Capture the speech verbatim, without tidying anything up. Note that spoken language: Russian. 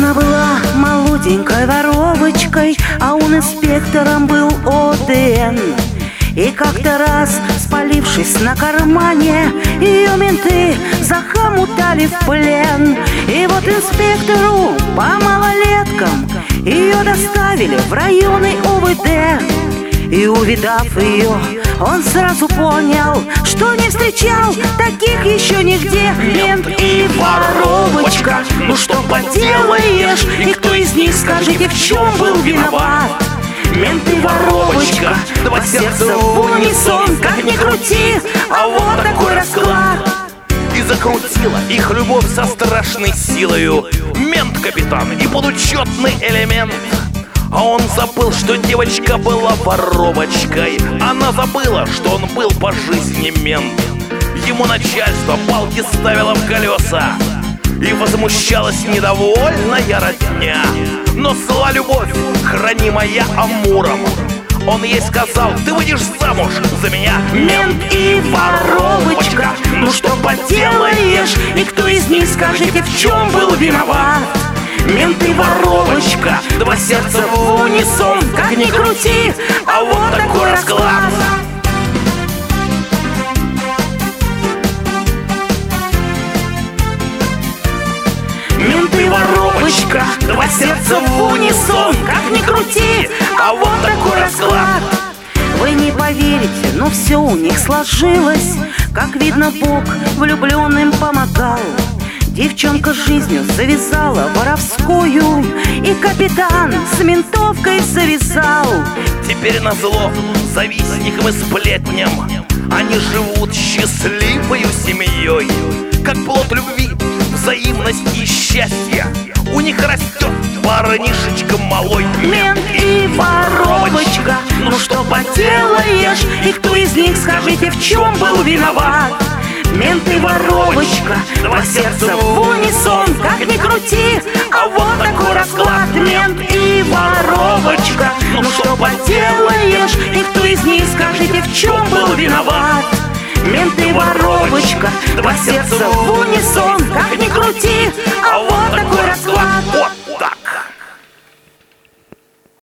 Она была молоденькой воровочкой, а он инспектором был О Д Н. И как-то раз, спалившись на кармане, ее менты захомутали в плен. И вот инспектору по малолеткам ее доставили в районный О В Д. И увидав ее, он сразу понял, что не встречал таких еще нигде. Мент и воровочка, ну что поделаешь? И кто из них, скажите, в чем был виноват? Мент и воровочка, два сердца в унисон, как ни крути, а вот такой расклад. И закрутила их любовь со страшной силою мент-капитан и подучетный элемент. А он забыл, что девочка была воровочкой. Она забыла, что он был по жизни мент. Ему начальство палки ставило в колеса, и возмущалась недовольная родня. Но зла любовь, хранимая Амуром, он ей сказал: ты выйдешь замуж за меня. Мент и воровочка, ну что поделаешь? И кто из них, скажите, в чем был виноват? Мент и воровочка, два сердца в унисон, как ни крути, а вот такой расклад. Мент и воровочка, два сердца в унисон, как ни крути, а вот такой расклад. Вы не поверите, но все у них сложилось. Как видно, Бог влюбленным помогал. Девчонка жизнью завязала воровскую, и капитан с ментовкой завязал. Теперь назло завистникам и сплетням они живут счастливою семьей. Как плод любви, взаимность и счастье у них растет парнишечка малой. Мент и воровочка, ну что поделаешь? И кто из них, скажите, в чем был виноват? Мент и воровочка, два сердца в унисон, как ни крути, а вот такой расклад. Мент и воровочка, ну что поделаешь? И кто из них, скажите, в чем был виноват? Мент и воровочка, два сердца в унисон, как ни крути, а вот такой расклад.